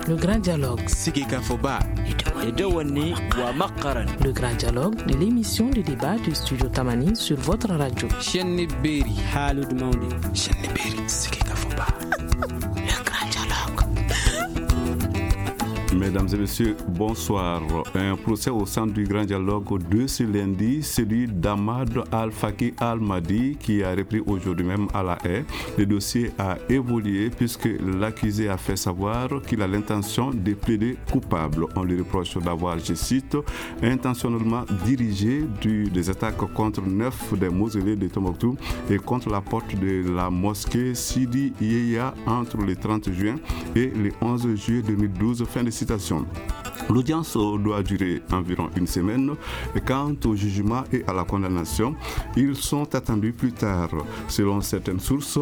Le grand dialogue. Sikika Foba. Le grand dialogue de l'émission de débat du studio Tamani sur votre radio. Chenni Beri. Halud Maundi. Chenni Beri. Sikika Foba. Le grand dialogue. Mesdames et messieurs, bonsoir. Un procès au centre du grand dialogue de ce lundi, celui d'Ahmad Al-Faki Al-Mahdi, qui a repris aujourd'hui même à La Haye. Le dossier a évolué puisque l'accusé a fait savoir qu'il a l'intention de plaider coupable. On lui reproche d'avoir, je cite, intentionnellement dirigé des attaques contre 9 des mausolées de Tombouctou et contre la porte de la mosquée Sidi Yehia entre le 30 juin et le 11 juillet 2012. Fin de citation. L'audience doit durer environ une semaine. Et quant au jugement et à la condamnation, ils sont attendus plus tard. Selon certaines sources,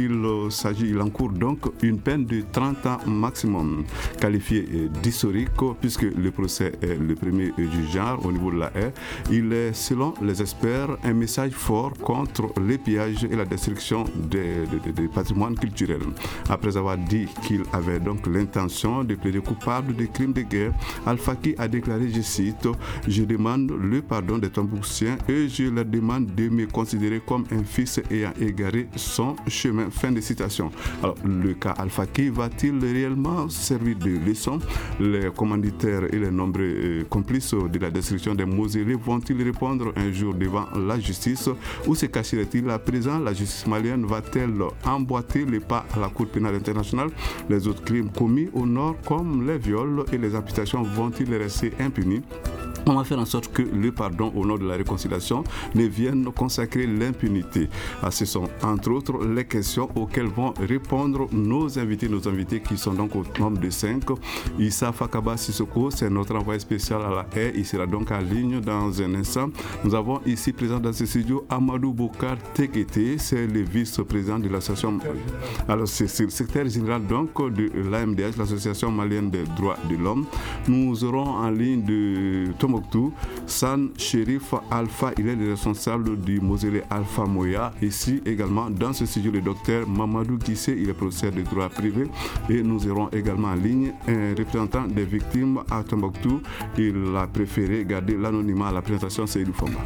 il encourt donc une peine de 30 ans maximum, qualifiée d'historique puisque le procès est le premier du genre au niveau de La Haye. Il est, selon les experts, un message fort contre les pillages et la destruction des patrimoines culturels. Après avoir dit qu'il avait donc l'intention de plaider coupable des crimes de guerre, Al-Faki a déclaré, je cite, « Je demande le pardon des Tombouctiens et je leur demande de me considérer comme un fils ayant égaré son chemin. » Fin de citation. Alors, le cas Al-Faki va-t-il réellement servir de leçon? Les commanditaires et les nombreux complices de la destruction des mausolées vont-ils répondre un jour devant la justice? Où se cacherait-il à présent? La justice malienne va-t-elle emboîter les pas à la Cour pénale internationale? Les autres crimes commis au nord, comme les viols et les amputations, vont-ils rester impunis? On va faire en sorte que le pardon au nom de la réconciliation ne vienne consacrer l'impunité. Ce sont entre autres les questions auxquelles vont répondre nos invités qui sont donc au nombre de 5. Issa Fakaba Sissoko, c'est notre envoyé spécial à La Haye. Il sera donc en ligne dans un instant. Nous avons ici présent dans ce studio Amadou Boukar Tekete, c'est le vice-président de l'association. Alors c'est le secrétaire général donc de l'AMDH, l'association malienne des droits de l'homme. Nous aurons en ligne de Tombouctou, San Sherif Alpha, il est le responsable du mausolée Alpha Moya. Ici également dans ce studio le docteur Mamadou Guissé, il est professeur de droit privé. Et nous aurons également en ligne un représentant des victimes à Tombouctou. Il a préféré garder l'anonymat à la présentation, c'est Seydou Fomba.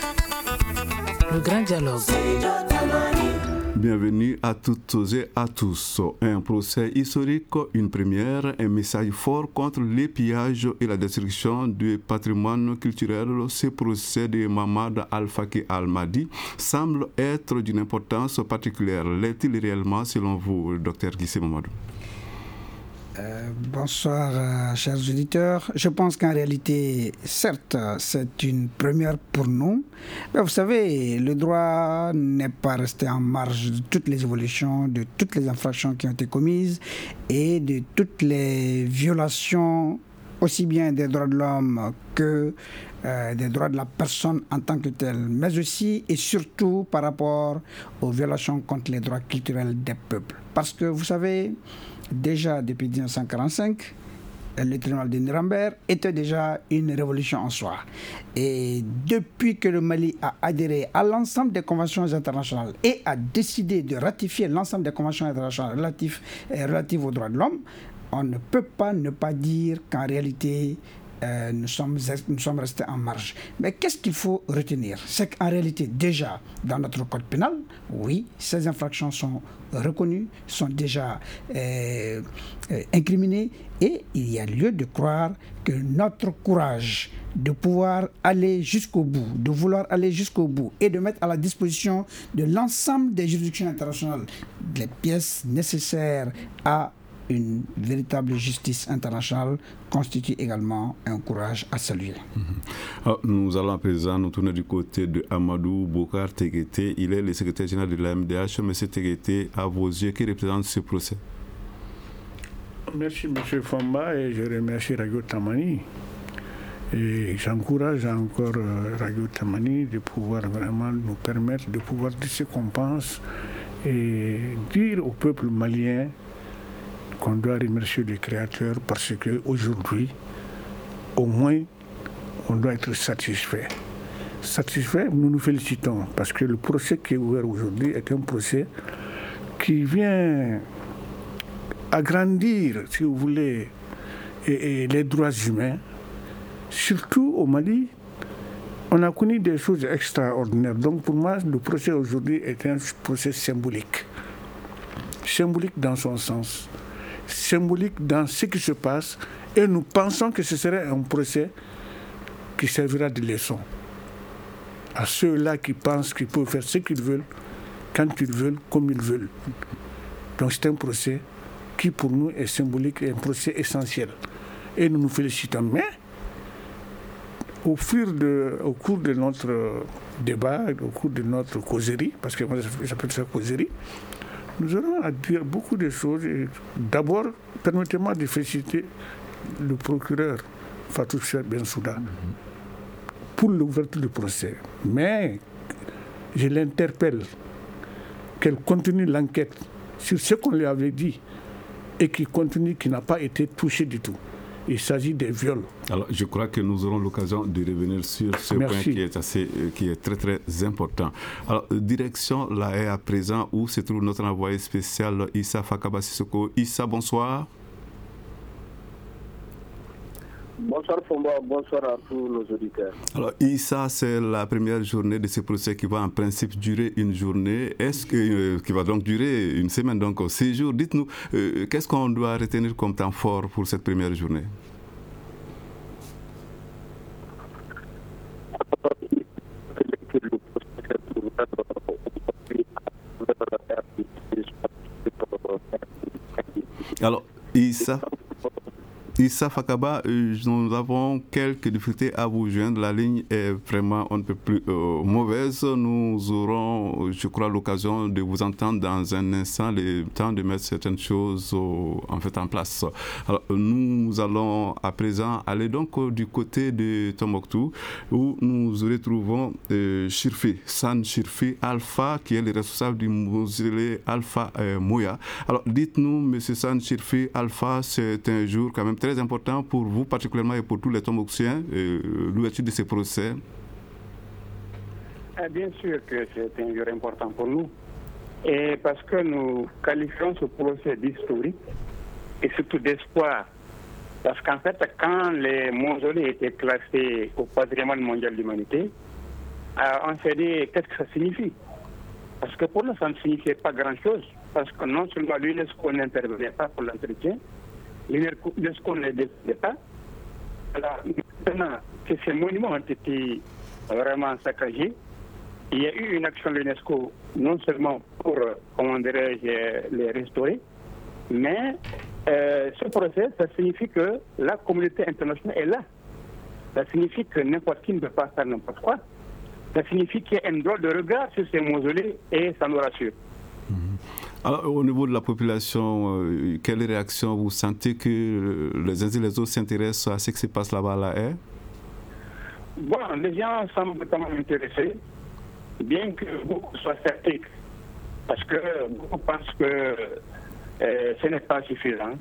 Le grand dialogue. Bienvenue à toutes et à tous. Un procès historique, une première, un message fort contre les pillages et la destruction du patrimoine culturel. Ce procès de Ahmad Al-Faki Al-Mahdi semble être d'une importance particulière. L'est-il réellement selon vous, docteur Guissé Mamadou? Bonsoir, chers auditeurs. Je pense qu'en réalité, certes, c'est une première pour nous. Mais vous savez, le droit n'est pas resté en marge de toutes les évolutions, de toutes les infractions qui ont été commises et de toutes les violations, aussi bien des droits de l'homme que des droits de la personne en tant que telle, mais aussi et surtout par rapport aux violations contre les droits culturels des peuples. Parce que vous savez, déjà depuis 1945, le tribunal de Nuremberg était déjà une révolution en soi. Et depuis que le Mali a adhéré à l'ensemble des conventions internationales et a décidé de ratifier l'ensemble des conventions internationales relatives aux droits de l'homme, on ne peut pas ne pas dire qu'en réalité, nous sommes restés en marge. Mais qu'est-ce qu'il faut retenir? C'est qu'en réalité, déjà, dans notre code pénal, oui, ces infractions sont reconnues, sont déjà incriminées, et il y a lieu de croire que notre courage de pouvoir aller jusqu'au bout, de vouloir aller jusqu'au bout et de mettre à la disposition de l'ensemble des juridictions internationales les pièces nécessaires à une véritable justice internationale constitue également un courage à saluer. Alors, nous allons à présent nous tourner du côté de Amadou Boukar Tekete. Il est le secrétaire général de l'AMDH. Monsieur Tekete, à vos yeux, qui représente ce procès? Merci M. Fomba et je remercie Radio Tamani. Et j'encourage encore Radio Tamani de pouvoir vraiment nous permettre de pouvoir dire ce qu'on pense et dire au peuple malien qu'on doit remercier le Créateur parce qu'aujourd'hui, au moins, on doit être satisfait. Satisfait, nous nous félicitons parce que le procès qui est ouvert aujourd'hui est un procès qui vient agrandir, si vous voulez, et les droits humains, surtout au Mali, on a connu des choses extraordinaires. Donc pour moi, le procès aujourd'hui est un procès symbolique. Symbolique dans son sens, symbolique dans ce qui se passe, et nous pensons que ce serait un procès qui servira de leçon à ceux-là qui pensent qu'ils peuvent faire ce qu'ils veulent, quand ils veulent, comme ils veulent. Donc c'est un procès qui pour nous est symbolique et un procès essentiel. Et nous nous félicitons. Mais au cours de notre débat, au cours de notre causerie, parce que moi j'appelle ça causerie, nous aurons à dire beaucoup de choses. Et d'abord, permettez-moi de féliciter le procureur Fatou Bensouda pour l'ouverture du procès. Mais je l'interpelle qu'elle continue l'enquête sur ce qu'on lui avait dit et qui n'a pas été touché du tout. Il s'agit des viols. Alors, je crois que nous aurons l'occasion de revenir sur ce point qui est très très important. Alors, direction La Haye à présent, où se trouve notre envoyé spécial Issa Fakaba Sissoko. Issa, bonsoir. Bonsoir Fomba, bonsoir à tous nos auditeurs. Alors Issa, c'est la première journée de ce procès qui va en principe durer une journée. Qui va donc durer une semaine, donc 6 jours. Dites-nous, qu'est-ce qu'on doit retenir comme temps fort pour cette première journée? Alors Issa Fakaba, nous avons quelques difficultés à vous joindre. La ligne est vraiment un peu plus mauvaise. Nous aurons, je crois, l'occasion de vous entendre dans un instant, le temps de mettre certaines choses en place. Alors, nous allons à présent aller donc du côté de Tombouctou, où nous retrouvons San Chirfi Alpha, qui est le responsable du mausolée Alpha Moya. Alors, dites-nous, M. San Chirfi Alpha, c'est un jour quand même très important pour vous particulièrement et pour tous les Tombouctiens, l'ouverture de ces procès. Bien sûr que c'est un jour important pour nous, et parce que nous qualifions ce procès d'historique et surtout d'espoir. Parce qu'en fait, quand les mausolées étaient classés au patrimoine mondial de l'humanité, on s'est dit qu'est-ce que ça signifie. Parce que pour nous, ça ne signifiait pas grand-chose, parce que non seulement l'UNESCO n'intervenait pas pour l'entretien, l'UNESCO ne décidait pas. Alors, maintenant que ces monuments ont été vraiment saccagés, il y a eu une action de l'UNESCO, non seulement pour, les restaurer, mais ce procès, ça signifie que la communauté internationale est là. Ça signifie que n'importe qui ne peut pas faire n'importe quoi. Ça signifie qu'il y a un droit de regard sur ces mausolées et ça nous rassure. Alors, au niveau de la population, quelle réaction vous sentez que les uns et les autres s'intéressent à ce qui se passe là-bas à La Haye? Bon, les gens semblent quand même intéressés, bien que beaucoup soient sceptiques, parce que beaucoup pensent que ce n'est pas suffisant.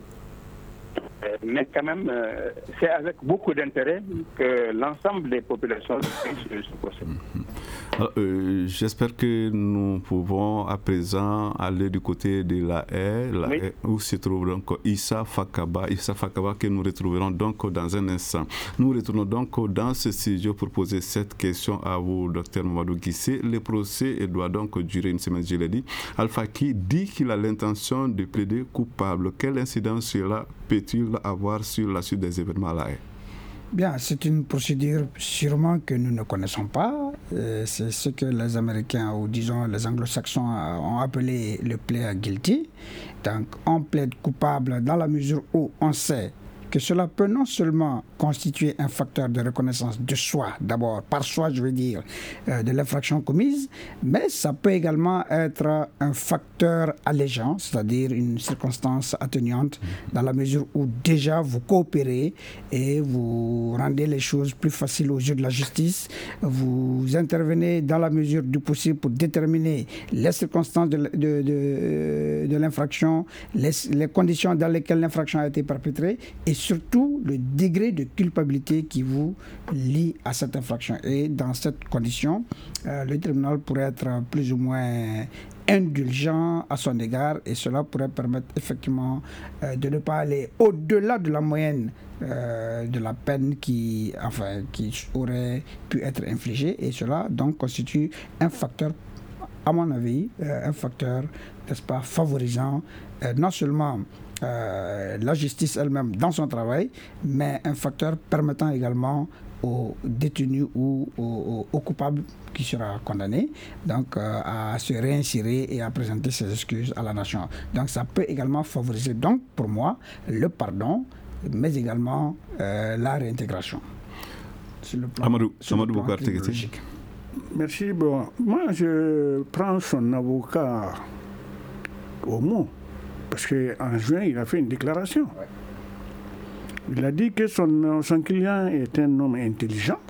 Mais quand même, c'est avec beaucoup d'intérêt que l'ensemble des populations suivent ce procès. Alors, j'espère que nous pouvons à présent aller du côté de La Haye, Haye, où se trouve donc Issa Fakaba que nous retrouverons donc dans un instant. Nous retournons donc dans ce studio pour poser cette question à vous, Dr Mamadou Guissé. Le procès doit donc durer une semaine, je l'ai dit. Alpha qui dit qu'il a l'intention de plaider coupable. Quelle incidence cela peut-il avoir sur la suite des événements à La Haye? Bien, c'est une procédure sûrement que nous ne connaissons pas. C'est ce que les Américains, ou disons les Anglo-Saxons, ont appelé le plea guilty. Donc, on plaide coupable dans la mesure où on sait que cela peut non seulement constituer un facteur de reconnaissance de soi, d'abord, par soi, je veux dire, de l'infraction commise, mais ça peut également être un facteur allégeant, c'est-à-dire une circonstance atténuante, dans la mesure où déjà vous coopérez et vous rendez les choses plus faciles aux yeux de la justice, vous intervenez dans la mesure du possible pour déterminer les circonstances de l'infraction, les conditions dans lesquelles l'infraction a été perpétrée, et surtout le degré de culpabilité qui vous lie à cette infraction. Et dans cette condition, le tribunal pourrait être plus ou moins indulgent à son égard, et cela pourrait permettre effectivement de ne pas aller au-delà de la moyenne de la peine qui aurait pu être infligée, et cela donc constitue un facteur, à mon avis, un facteur, n'est-ce pas, favorisant non seulement la justice elle-même dans son travail, mais un facteur permettant également aux détenus ou aux coupables qui sera condamné donc à se réinsérer et à présenter ses excuses à la nation. Donc ça peut également favoriser donc pour moi le pardon, mais également la réintégration. Sur le plan, Amadou Boubacar Keïta. Merci. Bon, moi je prends son avocat au mot, parce qu'en juin il a fait une déclaration. Ouais. Il a dit que son client est un homme intelligent,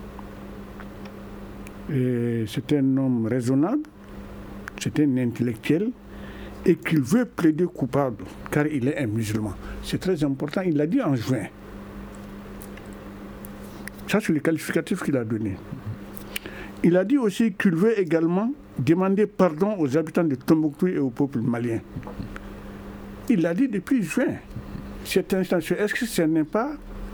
et c'est un homme raisonnable, c'est un intellectuel, et qu'il veut plaider coupable car il est un musulman. C'est très important, il l'a dit en juin. Ça, c'est le qualificatif qu'il a donné. Il a dit aussi qu'il veut également demander pardon aux habitants de Tombouctou et au peuple malien. Il l'a dit depuis juin. Cette instance, est-ce que ce n'est pas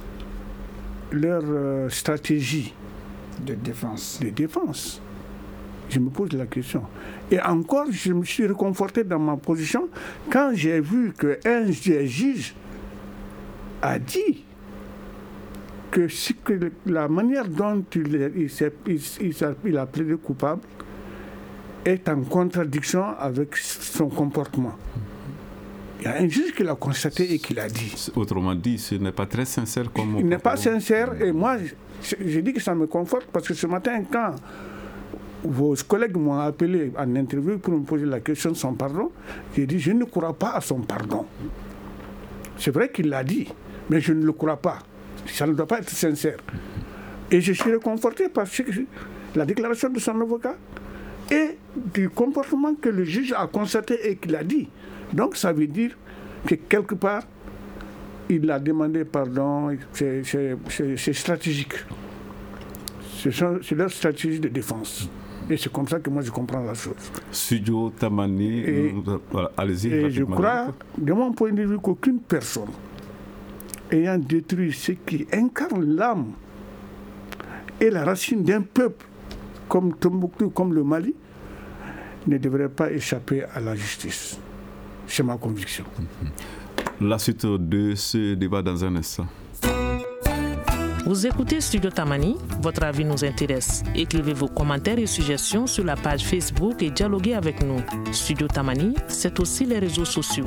leur stratégie de défense? Je me pose la question. Et encore, je me suis réconforté dans ma position quand j'ai vu qu'un juge a dit que la manière dont il a plaidé coupable est en contradiction avec son comportement. Il y a un juge qui l'a constaté et qui l'a dit. Autrement dit, ce n'est pas très sincère comme... Il n'est pas sincère, et moi, j'ai dit que ça me conforte, parce que ce matin, quand vos collègues m'ont appelé en interview pour me poser la question de son pardon, j'ai dit, je ne crois pas à son pardon. C'est vrai qu'il l'a dit, mais je ne le crois pas. Ça ne doit pas être sincère. Et je suis réconforté par la déclaration de son avocat et du comportement que le juge a constaté et qu'il a dit. Donc ça veut dire que quelque part, il a demandé pardon, c'est stratégique. C'est leur stratégie de défense. Et c'est comme ça que moi je comprends la chose. Studio Tamani, voilà, allez-y. Et je crois, de mon point de vue, qu'aucune personne ayant détruit ce qui incarne l'âme et la racine d'un peuple comme Tombouctou, comme le Mali, ne devrait pas échapper à la justice. C'est ma conviction. La suite de ce débat dans un instant. Vous écoutez Studio Tamani, votre avis nous intéresse. Écrivez vos commentaires et suggestions sur la page Facebook et dialoguez avec nous. Studio Tamani, c'est aussi les réseaux sociaux.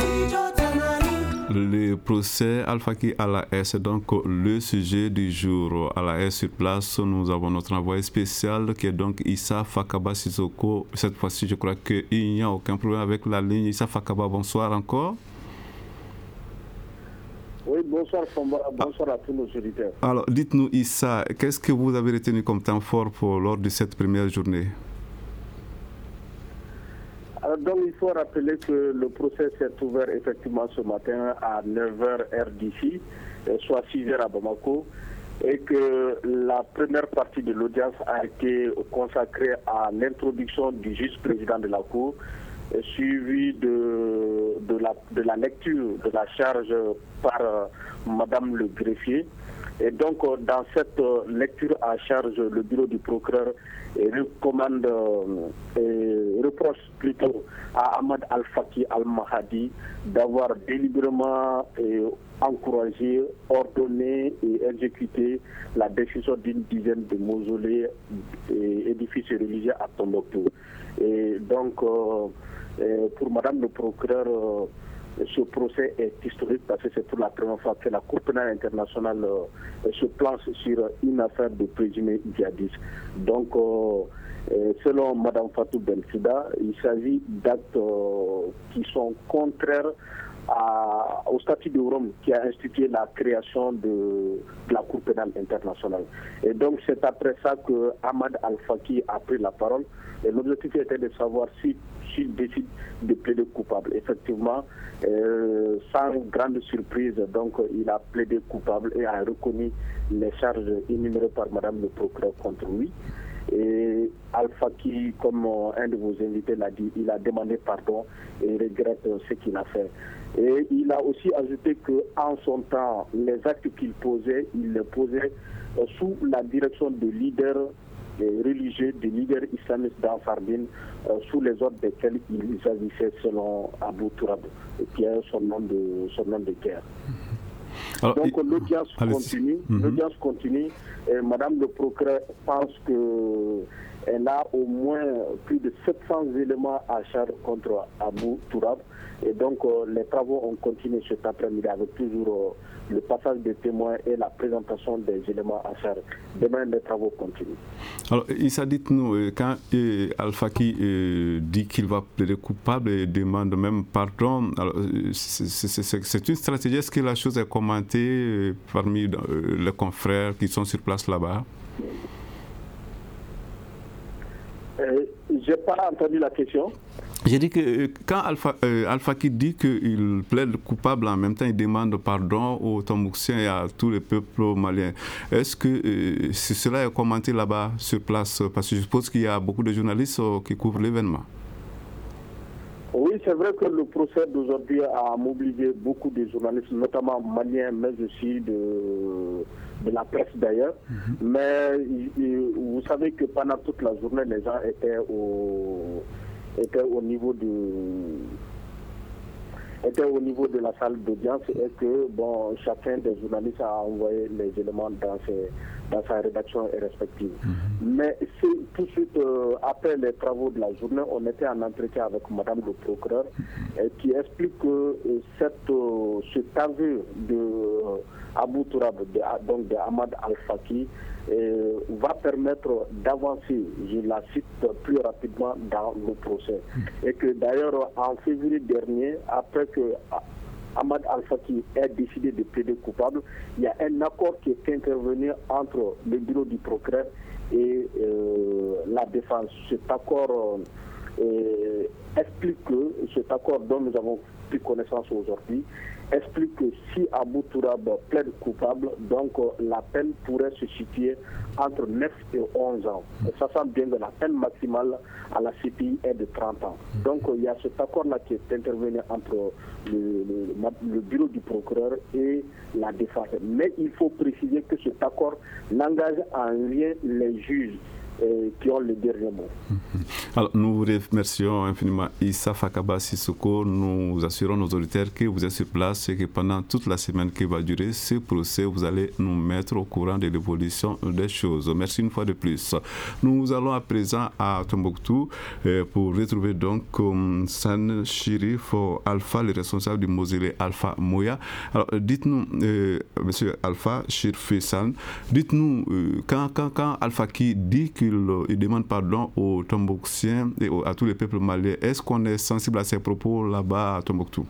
Le procès Al-Faki à la S est donc le sujet du jour. À la S sur place, nous avons notre envoyé spécial qui est donc Issa Fakaba Sissoko. Cette fois-ci, je crois qu'il n'y a aucun problème avec la ligne. Issa Fakaba, bonsoir encore. Oui, bonsoir Fomba, bonsoir à tous nos auditeurs. Alors, dites-nous Issa, qu'est-ce que vous avez retenu comme temps fort lors de cette première journée? Alors donc il faut rappeler que le procès s'est ouvert effectivement ce matin à 9h heure d'ici, soit 6h à Bamako, et que la première partie de l'audience a été consacrée à l'introduction du juge-président de la Cour, suivi de la lecture de la charge par Madame le greffier. Et donc, dans cette lecture à charge, le bureau du procureur reproche plutôt à Ahmad Al-Faki Al-Mahadi d'avoir délibérément encouragé, ordonné et exécuté la destruction d'une dizaine de mausolées et édifices religieux à Tombouctou. Et donc, pour Madame le procureur, ce procès est historique parce que c'est pour la première fois que la Cour pénale internationale se planche sur une affaire de présumés djihadistes. Donc, selon Mme Fatou Bensouda, il s'agit d'actes qui sont contraires au statut de Rome qui a institué la création de la Cour pénale internationale. Et donc, c'est après ça que Ahmad Al-Faki a pris la parole. Et l'objectif était de savoir s'il décide de plaider coupable. Effectivement, sans grande surprise, donc il a plaidé coupable et a reconnu les charges énumérées par Madame le procureur contre lui. Et Al-Faki, comme un de vos invités l'a dit, il a demandé pardon et regrette ce qu'il a fait. Et il a aussi ajouté qu'en son temps, les actes qu'il posait, il les posait sous la direction de leaders religieux, de leaders islamistes d'Ansardine, sous les ordres desquels il agissait selon Abou Tourab, qui est son nom de guerre. Alors, donc l'audience continue, et Madame le procureur pense qu'elle a au moins plus de 700 éléments à charge contre Abou Tourab. Et donc les travaux ont continué cet après-midi avec toujours le passage des témoins et la présentation des éléments à charge. Demain, les travaux continuent. Alors, Issa, dites-nous, quand Al-Faki dit qu'il va plaider coupable et demande même pardon, alors, c'est une stratégie. Est-ce que la chose est commentée parmi les confrères qui sont sur place là-bas? Je n'ai pas entendu la question. J'ai dit que quand Al-Faki dit qu'il plaide coupable, en même temps il demande pardon aux Tombouctiens et à tous les peuples maliens. Est-ce que cela est commenté là-bas sur place? Parce que je suppose qu'il y a beaucoup de journalistes qui couvrent l'événement. Oui, c'est vrai que le procès d'aujourd'hui a mobilisé beaucoup de journalistes, notamment maliens, mais aussi de la presse d'ailleurs. Mais vous savez que pendant toute la journée, les gens étaient au niveau de la salle d'audience et que chacun des journalistes a envoyé les éléments dans sa rédaction respective. Mais tout de suite, après les travaux de la journée, on était en entretien avec Madame le procureur qui explique que cet aveu de Abou Tourab, donc de Ahmad Al-Faki, va permettre d'avancer, je la cite, plus rapidement dans le procès. Et que d'ailleurs, en février dernier, après que Ahmad Al-Faki ait décidé de plaider coupable, il y a un accord qui est intervenu entre le bureau du procureur et la défense. Cet accord explique que, cet accord dont nous avons pris connaissance aujourd'hui, explique que si Abou Tourab plaide coupable, donc la peine pourrait se situer entre 9 et 11 ans. Sachant bien que la peine maximale à la CPI est de 30 ans. Donc il y a cet accord-là qui est intervenu entre le bureau du procureur et la défense. Mais il faut préciser que cet accord n'engage en rien les juges qui ont le dernier mot. Alors, nous vous remercions infiniment, Issa Fakaba Sissoko. Nous assurons nos auditeurs que vous êtes sur place et que pendant toute la semaine qui va durer ce procès, vous allez nous mettre au courant de l'évolution des choses. Merci une fois de plus. Nous allons à présent à Tombouctou pour retrouver donc San Chérif Alpha, le responsable du mausolée Alpha Moya. Alors, dites-nous, monsieur Alpha Chérif San, dites-nous, quand Alpha qui dit qu'il demande pardon aux Tombouctiens et à tous les peuples maliens, est-ce qu'on est sensible à ces propos là-bas à Tombouctou?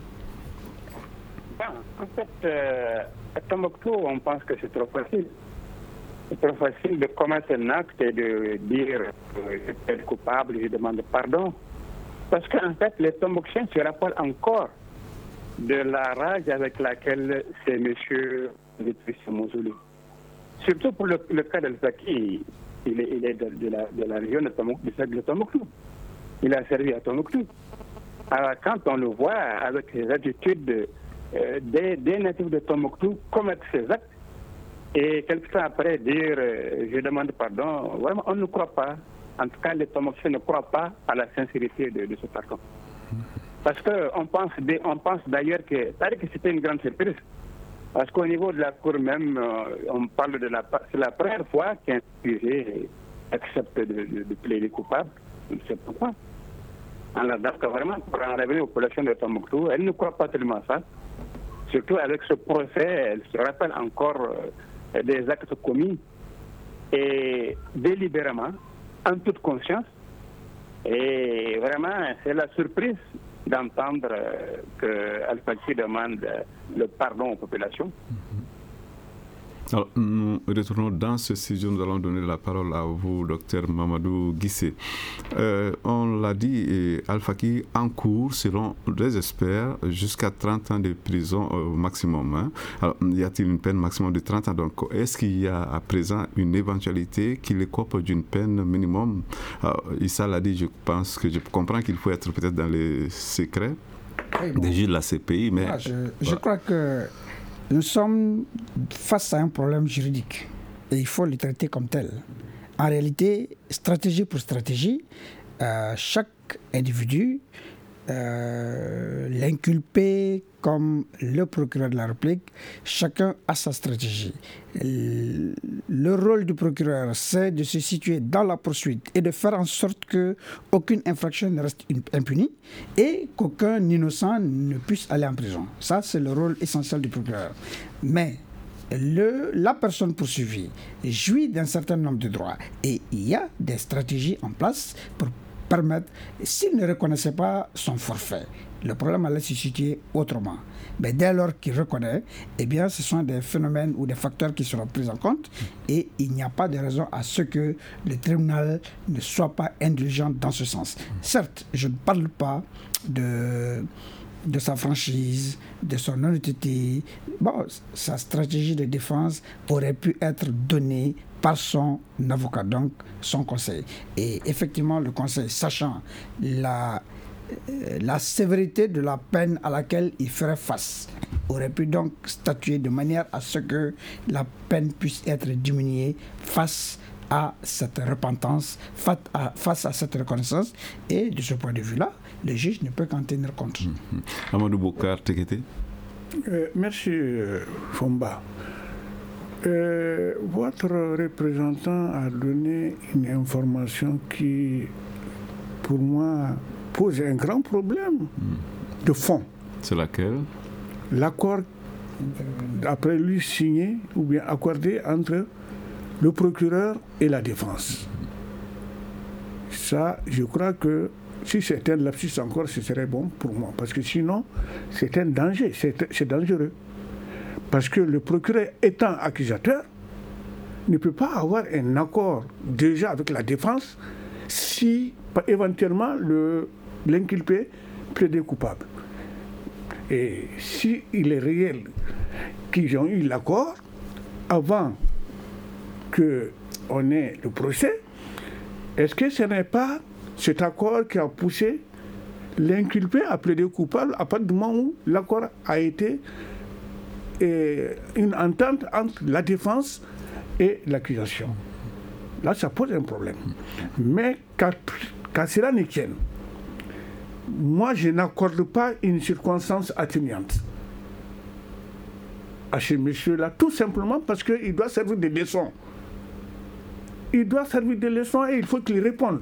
En fait, à Tombouctou, on pense que c'est trop facile. C'est trop facile de commettre un acte et de dire je suis coupable, je demande pardon. Parce qu'en fait, les Tombouctiens se rappellent encore de la rage avec laquelle ces messieurs détruisent ce mausolée. Surtout pour le cas d'Al-Faki. Il est de la région de Tombouctou. Il a servi à Tombouctou. Alors, quand on le voit avec les attitudes des natifs de Tombouctou commettre ces actes, et quelque temps après dire je demande pardon, vraiment, on ne croit pas. En tout cas, les Tombouctiens ne croient pas à la sincérité de ce pardon. Parce qu'on pense d'ailleurs que c'était une grande surprise. Parce qu'au niveau de la Cour même, on parle c'est la première fois qu'un accusé accepte de plaider coupable. Je ne sais pourquoi. Alors, donc, vraiment, pour en revenir aux populations de Tombouctou, elle ne croit pas tellement ça. Surtout avec ce procès, elle se rappelle encore des actes commis et délibérément, en toute conscience. Et vraiment, c'est la surprise d'entendre que Al-Faki demande le pardon aux populations. Alors, nous retournons dans ce studio. Nous allons donner la parole à vous, docteur Mamadou Guissé. On l'a dit, Al-Faki encourt, selon les experts, jusqu'à 30 ans de prison au maximum. Hein. Alors, y a-t-il une peine maximum de 30 ans? Donc, est-ce qu'il y a à présent une éventualité qu'il écope d'une peine minimum? Alors, Issa l'a dit, je comprends qu'il faut être peut-être dans les secrets des juges de la CPI, mais... Je crois que nous sommes face à un problème juridique et il faut le traiter comme tel. En réalité, stratégie pour stratégie, chaque individu, l'inculpé comme le procureur de la République, chacun a sa stratégie. Le rôle du procureur, c'est de se situer dans la poursuite et de faire en sorte qu'aucune infraction ne reste impunie et qu'aucun innocent ne puisse aller en prison. Ça, c'est le rôle essentiel du procureur. Mais la personne poursuivie jouit d'un certain nombre de droits et il y a des stratégies en place pour permettre, s'il ne reconnaissait pas son forfait, le problème allait se situer autrement. Mais dès lors qu'il reconnaît, eh bien, ce sont des phénomènes ou des facteurs qui seront pris en compte et il n'y a pas de raison à ce que le tribunal ne soit pas indulgent dans ce sens. Certes, je ne parle pas de sa franchise, de son honnêteté. Bon, sa stratégie de défense aurait pu être donnée par son avocat, donc son conseil. Et effectivement, le conseil, sachant la sévérité de la peine à laquelle il ferait face, aurait pu donc statuer de manière à ce que la peine puisse être diminuée face à cette repentance, face à cette reconnaissance. Et de ce point de vue-là, le juge ne peut qu'en tenir compte. Amadou Boukar Tekete. Merci Fomba. Votre représentant a donné une information qui, pour moi, pose un grand problème de fond. C'est laquelle? L'accord, après lui signé ou bien accordé entre le procureur et la défense. Ça, je crois que si c'était un lapsus encore, ce serait bon pour moi. Parce que sinon, c'est un danger, c'est dangereux. Parce que le procureur étant accusateur, ne peut pas avoir un accord déjà avec la défense si éventuellement l'inculpé plaide coupable. Et si il est réel qu'ils ont eu l'accord avant qu'on ait le procès, est-ce que ce n'est pas cet accord qui a poussé l'inculpé à plaider coupable à partir du moment où l'accord a été une entente entre la défense et l'accusation? Là, ça pose un problème. Mais qu'à cela ne tienne, moi, je n'accorde pas une circonstance atténuante à ce monsieur-là, tout simplement parce qu'il doit servir de leçon. Il doit servir de leçon et il faut qu'il réponde.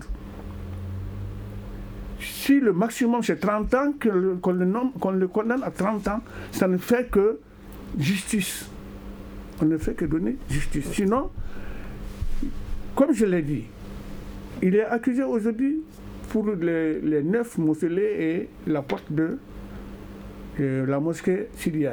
Si le maximum c'est 30 ans, qu'on le condamne à 30 ans, ça ne fait que justice. On ne fait que donner justice. Sinon, comme je l'ai dit, il est accusé aujourd'hui pour les 9 mausolées et la porte de la mosquée Sidi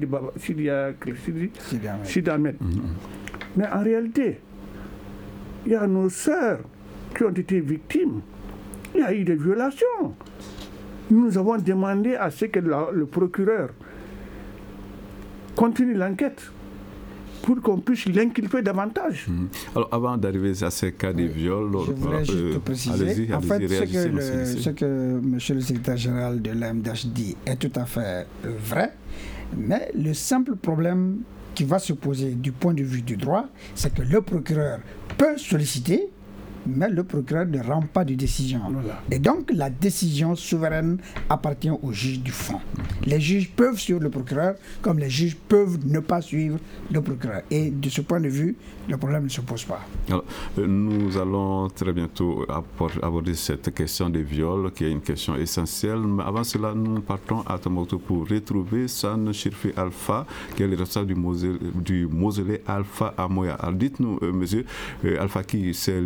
Ahmed. Mais en réalité, il y a nos sœurs qui ont été victimes. Il y a eu des violations. Nous avons demandé à ce que le procureur continue l'enquête pour qu'on puisse l'inculper davantage. Alors, avant d'arriver à ces cas de viol, je voulais juste préciser. En fait, ce que M. le secrétaire général de l'AMDH dit est tout à fait vrai, mais le simple problème qui va se poser du point de vue du droit, c'est que le procureur peut solliciter, mais le procureur ne rend pas de décision. Voilà. Et donc, la décision souveraine appartient au juge du fond. Les juges peuvent suivre le procureur, comme les juges peuvent ne pas suivre le procureur. Et de ce point de vue, le problème ne se pose pas. Alors, nous allons très bientôt aborder cette question des viols, qui est une question essentielle. Mais avant cela, nous partons à Tombouctou pour retrouver San Chirfi Alpha, qui est le responsable du mausolée Alpha à Moya. Alors, dites-nous, monsieur, Alpha qui c'est le premier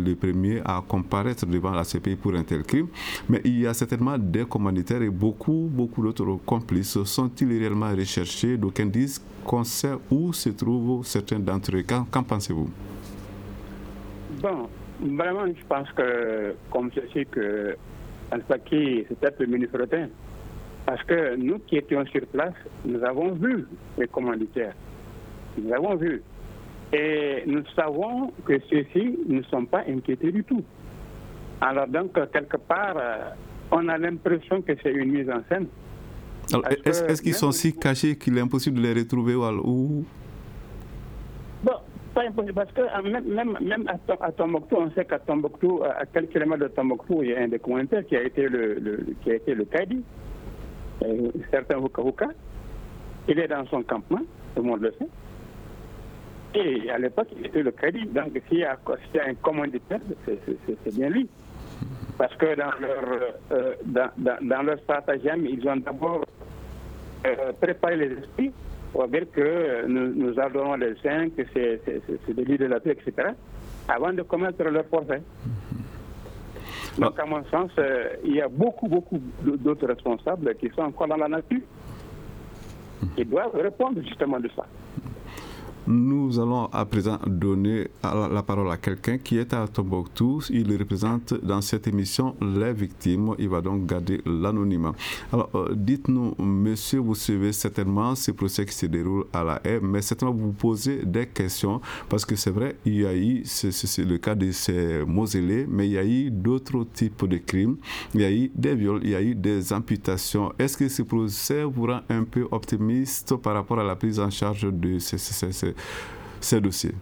amenés à comparaître devant la CPI pour un tel crime. Mais il y a certainement des commanditaires et beaucoup d'autres complices. Sont-ils réellement recherchés? D'aucuns disent qu'on sait où se trouvent certains d'entre eux. Qu'en pensez-vous? Bon, vraiment, je pense que, comme je sais que Al-Faki, c'est peut-être le ministre-autain, parce que nous qui étions sur place, nous avons vu les commanditaires. Nous avons vu. Et nous savons que ceux-ci ne sont pas inquiétés du tout. Alors donc, quelque part, on a l'impression que c'est une mise en scène. Alors, est-ce qu'ils sont si cachés qu'il est impossible de les retrouver ou... Bon, pas impossible, parce que même à Tombouctou, on sait qu'à Tombouctou, à quelques kilomètres de Tombouctou, il y a un des commanditaires qui a été le Kadi, un certain Huka. Il est dans son campement, tout le monde le sait. Et à l'époque, il était le Kadi. Donc, s'il y a un commanditaire, c'est bien lui. Parce que dans leur stratagème, ils ont d'abord préparé les esprits pour dire que nous adorons les saints, que c'est des lieux de la paix, etc., avant de commettre leur procès. Donc, à mon sens, il y a beaucoup d'autres responsables qui sont encore dans la nature et doivent répondre justement de ça. Nous allons à présent donner la parole à quelqu'un qui est à Tombouctou. Il représente dans cette émission les victimes. Il va donc garder l'anonymat. Alors, dites-nous, monsieur, vous suivez certainement ce procès qui se déroule à La Haye, mais certainement vous posez des questions parce que c'est vrai, il y a eu, c'est le cas de ces mausolées, mais il y a eu d'autres types de crimes. Il y a eu des viols, il y a eu des amputations. Est-ce que ce procès vous rend un peu optimiste par rapport à la prise en charge de ces dossiers?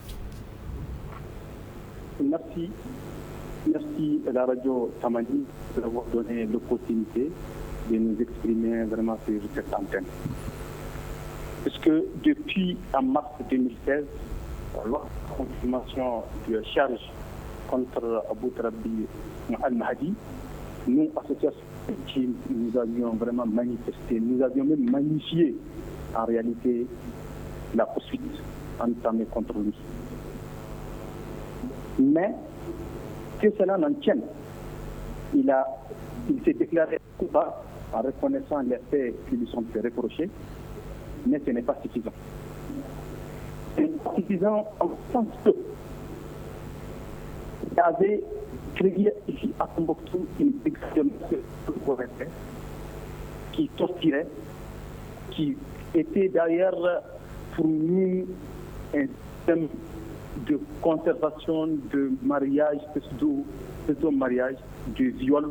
Merci à la radio Tamani d'avoir donné l'opportunité de nous exprimer vraiment sur cette antenne. Parce que depuis en mars 2016, lors de la confirmation de charge contre Abu Trabi Al-Mahdi, nous, associations, nous avions vraiment manifesté, nous avions même magnifié en réalité la poursuite entamée contre lui. Mais que cela n'en tienne, il s'est déclaré coupable en reconnaissant les faits qui lui sont reprochés, mais ce n'est pas suffisant. C'est suffisant en sens que il y avait créé ici à Tombouctou une section qui torturait, qui était derrière pour nous un système de conservation, de mariage, pseudo-mariage, de viol,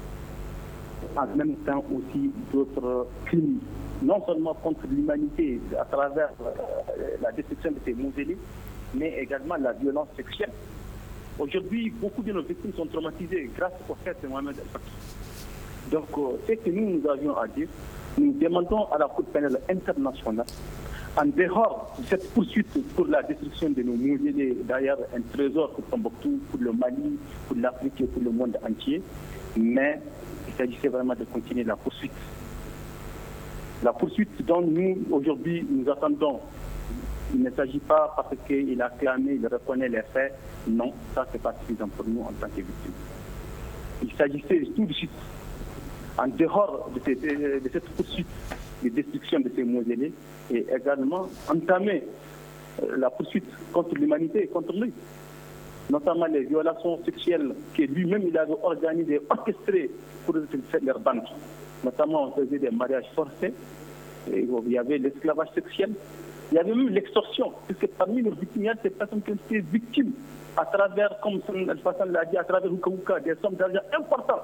en même temps aussi d'autres crimes, non seulement contre l'humanité à travers la destruction de ces mausolées, mais également la violence sexuelle. Aujourd'hui, beaucoup de nos victimes sont traumatisées grâce au fait de Mohamed El-Faki. Donc, ce que nous avions à dire, nous demandons à la Cour pénale internationale, en dehors de cette poursuite pour la destruction de nos mausolées, d'ailleurs un trésor pour Tombouctou, pour le Mali, pour l'Afrique et pour le monde entier, mais il s'agissait vraiment de continuer la poursuite. La poursuite dont nous, aujourd'hui, nous attendons, il ne s'agit pas parce qu'il a clamé, il reconnaît les faits. Non, ça, ce n'est pas suffisant pour nous en tant que victimes. Il s'agissait tout de suite, en dehors de cette poursuite de destruction de ces mausolées, et également entamer la poursuite contre l'humanité et contre lui. Notamment les violations sexuelles que lui-même il avait organisées, orchestrées pour faire leur bande. Notamment, on faisait des mariages forcés, et il y avait l'esclavage sexuel, il y avait même l'extorsion, puisque parmi nos victimes, il y a des personnes qui étaient victimes à travers, comme Al-Fassan l'a dit, à travers Huka, des sommes d'argent importantes.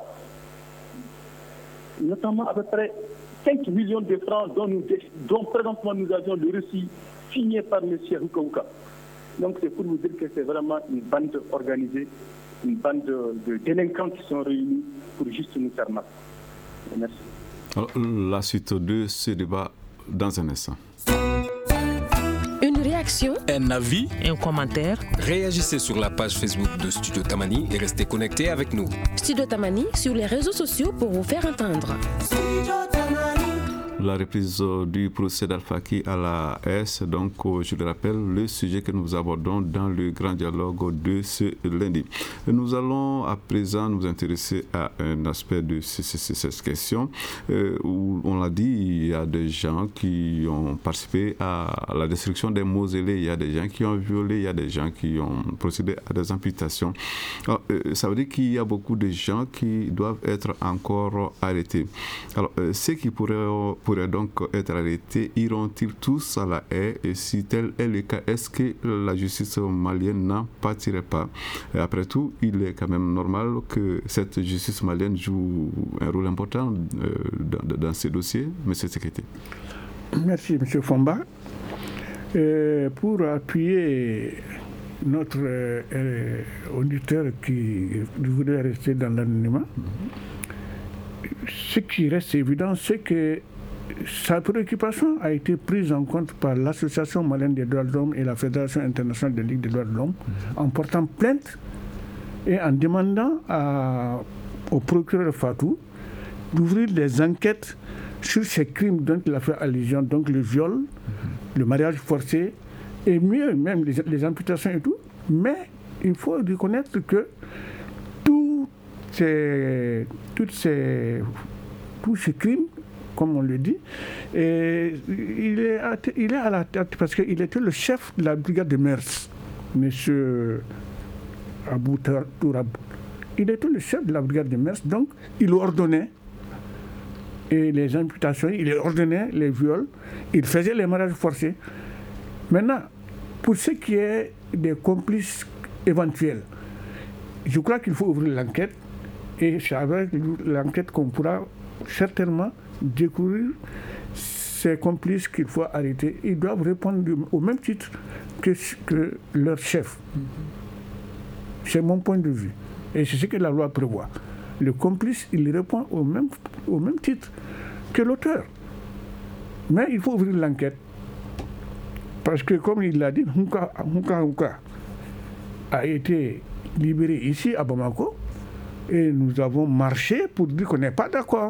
Notamment à peu près 5 millions de francs dont présentement nous avions le reçu signé par M. Huka. Donc c'est pour vous dire que c'est vraiment une bande organisée, une bande de délinquants qui sont réunis pour juste nous faire mal. Merci. Alors, la suite de ce débat dans un instant. Une réaction, un avis, un commentaire. Réagissez sur la page Facebook de Studio Tamani et restez connectés avec nous. Studio Tamani sur les réseaux sociaux pour vous faire entendre. La reprise du procès d'Al-Faki à la S, donc je le rappelle, le sujet que nous abordons dans le grand dialogue de ce lundi. Nous allons à présent nous intéresser à un aspect de cette question où, on l'a dit, il y a des gens qui ont participé à la destruction des mausolées, il y a des gens qui ont violé, il y a des gens qui ont procédé à des amputations. Alors, ça veut dire qu'il y a beaucoup de gens qui doivent être encore arrêtés. Alors, ceux qui pourraient donc être arrêtés, iront-ils tous à la haie? Et si tel est le cas, est-ce que la justice malienne n'en pâtirait pas? Et après tout, il est quand même normal que cette justice malienne joue un rôle important dans ces dossiers, M. Sékété. Merci, M. Fomba. Pour appuyer notre auditeur qui voudrait rester dans l'anonymat, ce qui reste évident, c'est que sa préoccupation a été prise en compte par l'Association malienne des droits de l'homme et la Fédération internationale des ligues des droits de l'homme en portant plainte et en demandant au procureur Fatou d'ouvrir des enquêtes sur ces crimes dont il a fait allusion, donc le viol, le mariage forcé et mieux, même les amputations et tout. Mais il faut reconnaître que tous ces crimes, comme on le dit, et il est à la tête parce qu'il était le chef de la brigade de Mers, M. Abou Tourab. Il était le chef de la brigade de Mers, donc il ordonnait et les amputations, il ordonnait les viols, il faisait les mariages forcés. Maintenant, pour ce qui est des complices éventuels, je crois qu'il faut ouvrir l'enquête et c'est avec l'enquête qu'on pourra certainement découvrir ces complices qu'il faut arrêter. Ils doivent répondre au même titre que leur chef. C'est mon point de vue. Et c'est ce que la loi prévoit. Le complice, il répond au même titre que l'auteur. Mais il faut ouvrir l'enquête. Parce que, comme il l'a dit, Houka a été libéré ici à Bamako et nous avons marché pour dire qu'on n'est pas d'accord.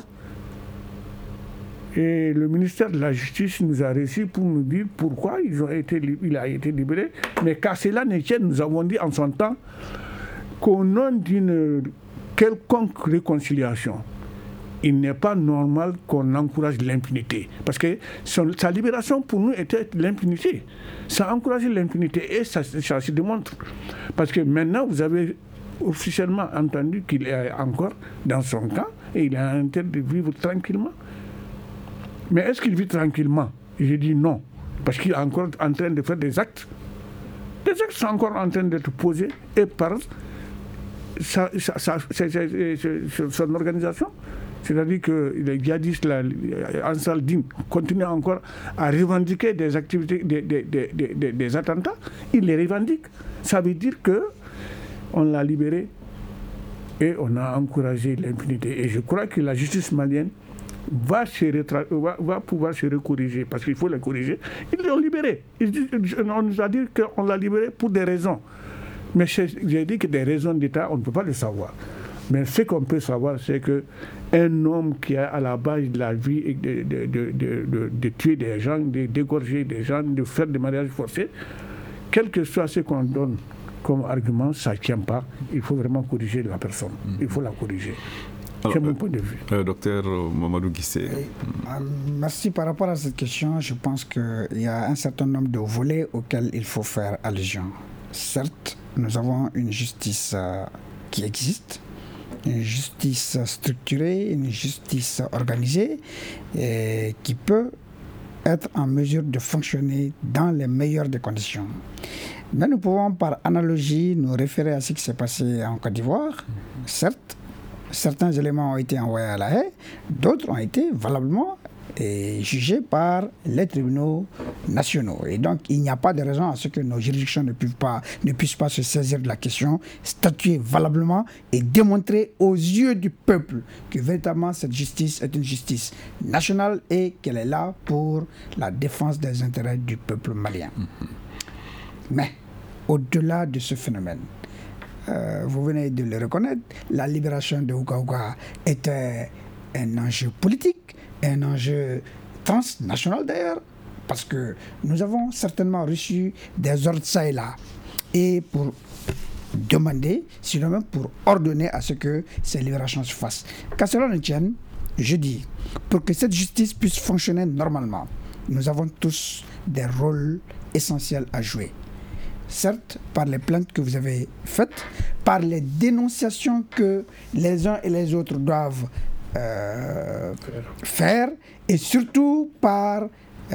Et le ministère de la Justice nous a reçus pour nous dire pourquoi il a été libéré. Mais qu'à cela ne tienne, nous avons dit en son temps qu'au nom d'une quelconque réconciliation, il n'est pas normal qu'on encourage l'impunité. Parce que sa libération pour nous était l'impunité. Ça encourageait l'impunité et ça se démontre. Parce que maintenant, vous avez officiellement entendu qu'il est encore dans son camp et il est en train de vivre tranquillement. Mais est-ce qu'il vit tranquillement? J'ai dit non. Parce qu'il est encore en train de faire des actes. Des actes sont encore en train d'être posés et par son organisation. C'est-à-dire que les djihadistes, Ansar Din, continuent encore à revendiquer des activités, des attentats. Ils les revendiquent. Ça veut dire qu'on l'a libéré et on a encouragé l'impunité. Et je crois que la justice malienne va pouvoir se recorriger, parce qu'il faut les corriger. Ils l'ont libéré. On nous a dit qu'on l'a libéré pour des raisons. Mais j'ai dit que des raisons d'État, on ne peut pas le savoir. Mais ce qu'on peut savoir, c'est qu'un homme qui est à la base de la vie et de tuer des gens, de dégorger des gens, de faire des mariages forcés, quel que soit ce qu'on donne comme argument, ça ne tient pas. Il faut vraiment corriger la personne. Il faut la corriger. C'est mon point de vue. Docteur Mamadou Guissé. Merci. Par rapport à cette question, je pense qu'il y a un certain nombre de volets auxquels il faut faire allusion. Certes, nous avons une justice qui existe, une justice structurée, une justice organisée qui peut être en mesure de fonctionner dans les meilleures des conditions. Mais nous pouvons par analogie nous référer à ce qui s'est passé en Côte d'Ivoire. Certes, certains éléments ont été envoyés à la haie, d'autres ont été valablement jugés par les tribunaux nationaux. Et donc, il n'y a pas de raison à ce que nos juridictions ne puissent pas se saisir de la question, statuer valablement et démontrer aux yeux du peuple que véritablement cette justice est une justice nationale et qu'elle est là pour la défense des intérêts du peuple malien. Mais, au-delà de ce phénomène, vous venez de le reconnaître, la libération de Houka était un enjeu politique, un enjeu transnationale d'ailleurs, parce que nous avons certainement reçu des ordres ça et là, et pour demander, sinon même pour ordonner à ce que ces libérations se fassent. Qu'à cela ne tienne, je dis, pour que cette justice puisse fonctionner normalement, nous avons tous des rôles essentiels à jouer. Certes, par les plaintes que vous avez faites, par les dénonciations que les uns et les autres doivent faire, et surtout par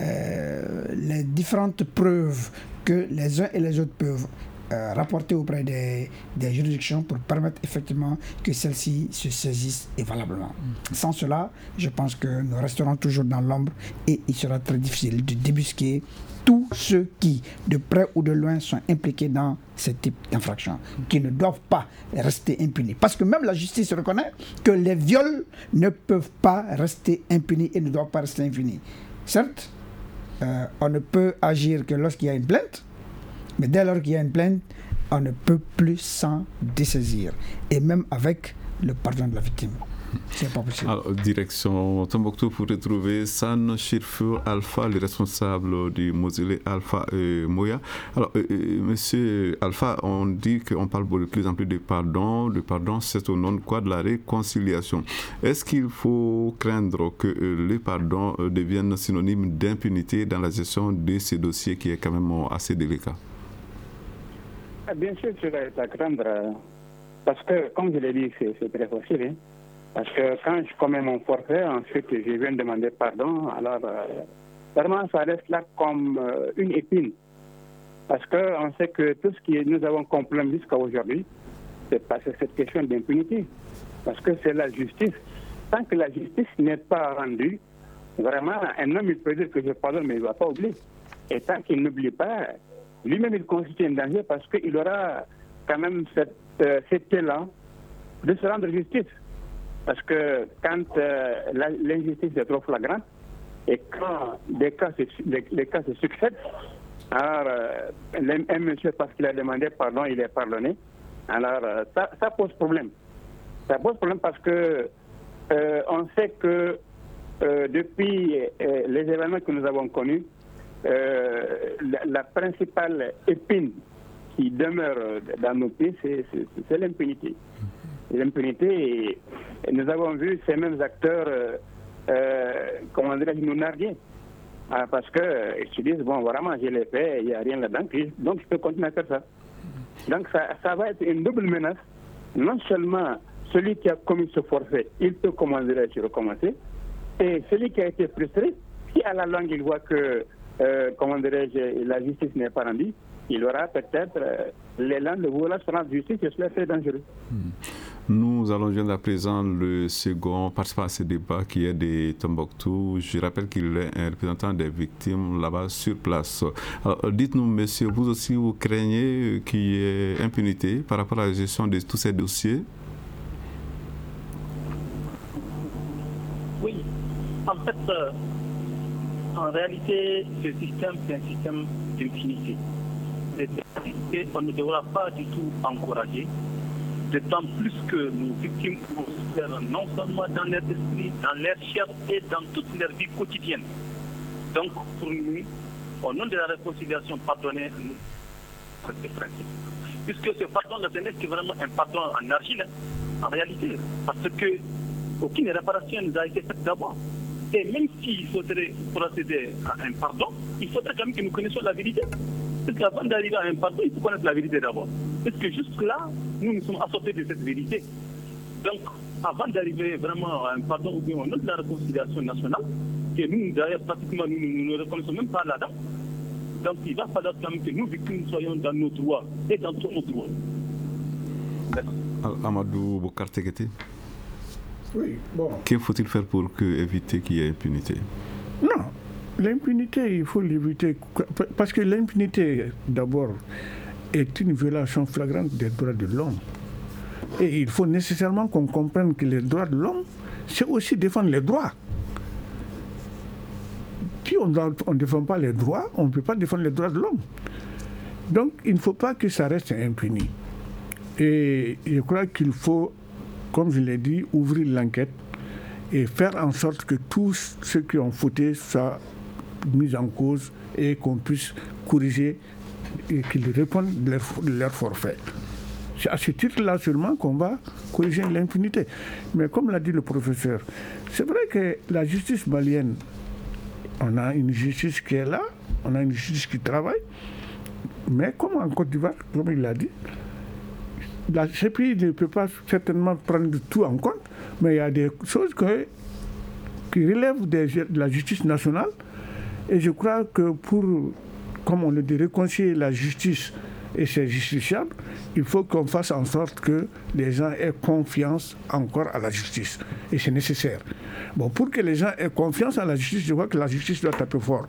les différentes preuves que les uns et les autres peuvent rapporter auprès des juridictions pour permettre effectivement que celles-ci se saisissent et valablement. Sans cela, je pense que nous resterons toujours dans l'ombre et il sera très difficile de débusquer tous ceux qui, de près ou de loin, sont impliqués dans ce type d'infraction, qui ne doivent pas rester impunis. Parce que même la justice reconnaît que les viols ne peuvent pas rester impunis et ne doivent pas rester impunis. Certes, on ne peut agir que lorsqu'il y a une plainte, mais dès lors qu'il y a une plainte, on ne peut plus s'en dessaisir. Et même avec le pardon de la victime. C'est pas possible. Alors, direction Tombouctou pour retrouver San Chirfou Alpha, le responsable du mausolée Alpha Moya. Alors, monsieur Alpha, on dit qu'on parle de plus en plus de pardon. Le pardon, c'est au nom de quoi? De la réconciliation. Est-ce qu'il faut craindre que le pardon devienne synonyme d'impunité dans la gestion de ces dossiers qui est quand même assez délicat? Bien sûr, cela est à craindre. Parce que, comme je l'ai dit, c'est très facile. Hein? Parce que quand je commets mon forfait, ensuite je viens demander pardon, alors vraiment ça reste là comme une épine. Parce qu'on sait que tout ce que nous avons compris jusqu'à aujourd'hui, c'est parce que cette question d'impunité. Parce que c'est la justice. Tant que la justice n'est pas rendue, vraiment, un homme il peut dire que je pardonne, mais il ne va pas oublier. Et tant qu'il n'oublie pas, lui-même il constitue un danger parce qu'il aura quand même cet élan de se rendre justice. Parce que quand l'injustice est trop flagrante et quand les cas se succèdent, alors un monsieur, parce qu'il a demandé pardon, il est pardonné, alors ça pose problème. Ça pose problème parce que on sait que depuis les événements que nous avons connus, la principale épine qui demeure dans nos pays, c'est l'impunité. L'impunité, et nous avons vu ces mêmes acteurs, comment dirais-je, nous narguer. Parce qu'ils se disent, bon, vraiment, je l'ai fait, il n'y a rien là-dedans, donc je peux continuer à faire ça. Donc ça va être une double menace. Non seulement celui qui a commis ce forfait, il peut, comment dirais-je, recommencer, et celui qui a été frustré, si à la longue il voit que, comment dirais-je, la justice n'est pas rendue, il aura peut-être l'élan de vouloir se rendre justice et cela fait dangereux. Nous allons joindre à présent le second participant à ce débat qui est de Tombouctou. Je rappelle qu'il est un représentant des victimes là-bas sur place. Alors, dites-nous, monsieur, vous aussi, vous craignez qu'il y ait impunité par rapport à la gestion de tous ces dossiers? Oui, en fait, en réalité, ce système, c'est un système d'impunité. On ne devra pas du tout encourager, d'autant plus que nos victimes vont se faire non seulement dans leur esprit, dans leur chair et dans toute leur vie quotidienne. Donc, pour nous, au nom de la réconciliation, pardonnez-nous ce principe. Puisque ce pardon, c'est vraiment un pardon en argile, en réalité, parce que aucune réparation nous a été faite d'abord. Et même s'il faudrait procéder à un pardon, il faudrait quand même que nous connaissions la vérité. Parce qu'avant d'arriver à un pardon, il faut connaître la vérité d'abord. Parce que jusque-là, nous sommes assortis de cette vérité. Donc, avant d'arriver vraiment à un pardon ou bien au nom de la réconciliation nationale, que nous, d'ailleurs, pratiquement, nous ne reconnaissons même pas là-dedans. Donc, il va falloir quand même que nous, victimes, soyons dans nos droits et dans tous nos droits. Amadou Bokartekete. Oui, bon. Que faut-il faire pour éviter qu'il y ait impunité? Non, l'impunité, il faut l'éviter. Parce que l'impunité, d'abord, est une violation flagrante des droits de l'homme. Et il faut nécessairement qu'on comprenne que les droits de l'homme, c'est aussi défendre les droits. Si on ne défend pas les droits, on ne peut pas défendre les droits de l'homme. Donc, il ne faut pas que ça reste impuni. Et je crois qu'il faut, comme je l'ai dit, ouvrir l'enquête et faire en sorte que tous ceux qui ont fauté soient mis en cause et qu'on puisse corriger et qu'ils répondent de leur forfait. C'est à ce titre-là seulement qu'on va corriger l'impunité. Mais comme l'a dit le professeur, c'est vrai que la justice malienne, on a une justice qui est là, on a une justice qui travaille, mais comme en Côte d'Ivoire, comme il l'a dit, la CPI ne peut pas certainement prendre tout en compte, mais il y a des choses qui relèvent de la justice nationale. Et je crois que pour, comme on le dit, réconcilier la justice et ses justiciables, il faut qu'on fasse en sorte que les gens aient confiance encore à la justice. Et c'est nécessaire. Bon, pour que les gens aient confiance à la justice, je vois que la justice doit taper fort.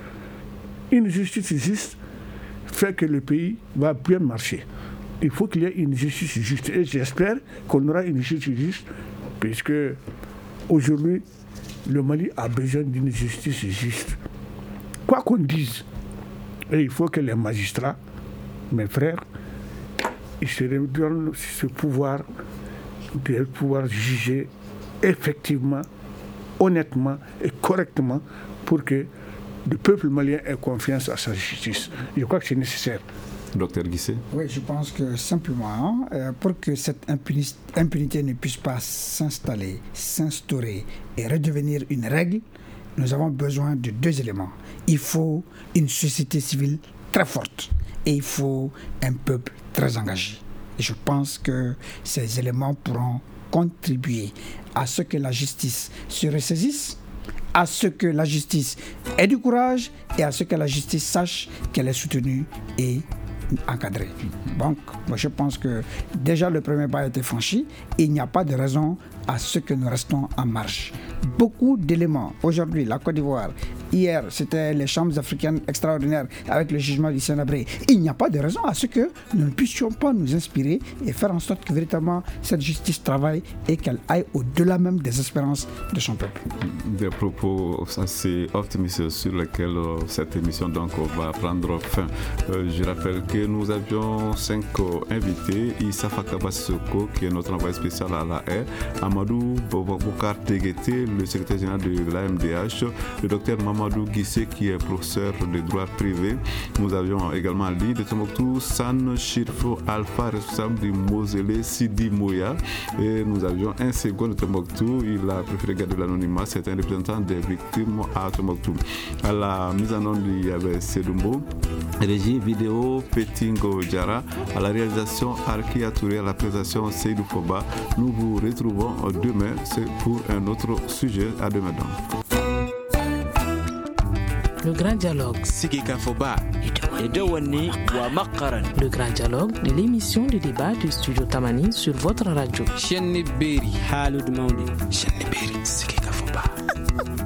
Une justice juste fait que le pays va bien marcher. Il faut qu'il y ait une justice juste. Et j'espère qu'on aura une justice juste, puisque aujourd'hui, le Mali a besoin d'une justice juste. Quoi qu'on dise, et il faut que les magistrats, mes frères, ils se donnent ce pouvoir de pouvoir juger effectivement, honnêtement et correctement pour que le peuple malien ait confiance à sa justice. Je crois que c'est nécessaire. Docteur Guissé. Oui, je pense que simplement, pour que cette impunité ne puisse pas s'installer, s'instaurer et redevenir une règle, nous avons besoin de deux éléments. Il faut une société civile très forte et il faut un peuple très engagé. Et je pense que ces éléments pourront contribuer à ce que la justice se ressaisisse, à ce que la justice ait du courage et à ce que la justice sache qu'elle est soutenue et encadrée. Donc, moi je pense que déjà le premier pas a été franchi. Il n'y a pas de raison à ce que nous restons en marche. Beaucoup d'éléments. Aujourd'hui, la Côte d'Ivoire, hier, c'était les chambres africaines extraordinaires avec le jugement du Sénabré. Il n'y a pas de raison à ce que nous ne puissions pas nous inspirer et faire en sorte que véritablement cette justice travaille et qu'elle aille au-delà même des espérances de son peuple. Des propos assez optimistes sur lesquels cette émission donc va prendre fin. Je rappelle que nous avions 5 invités. Issa Fakaba Sissoko, qui est notre envoyé spécial à la haie, Amadou Bokar Teguete, le secrétaire général de l'AMDH, le docteur Mamadou Guissé, qui est professeur de droit privé. Nous avions également Ali de Tombouctou, San Chirfo Alpha, responsable du Moselle Sidi Moya. Et nous avions un second de Tombouctou, il a préféré garder l'anonymat, c'est un représentant des victimes à Tombouctou. À la mise en onde, il y avait Sedumbo, régie vidéo Petingo Diara, à la réalisation Arkia Touré, à la présentation Seydou Foba. Nous vous retrouvons demain, c'est pour un autre sujet. À demain donc. Le grand dialogue. Le grand dialogue de l'émission de débat du studio Tamani sur votre radio.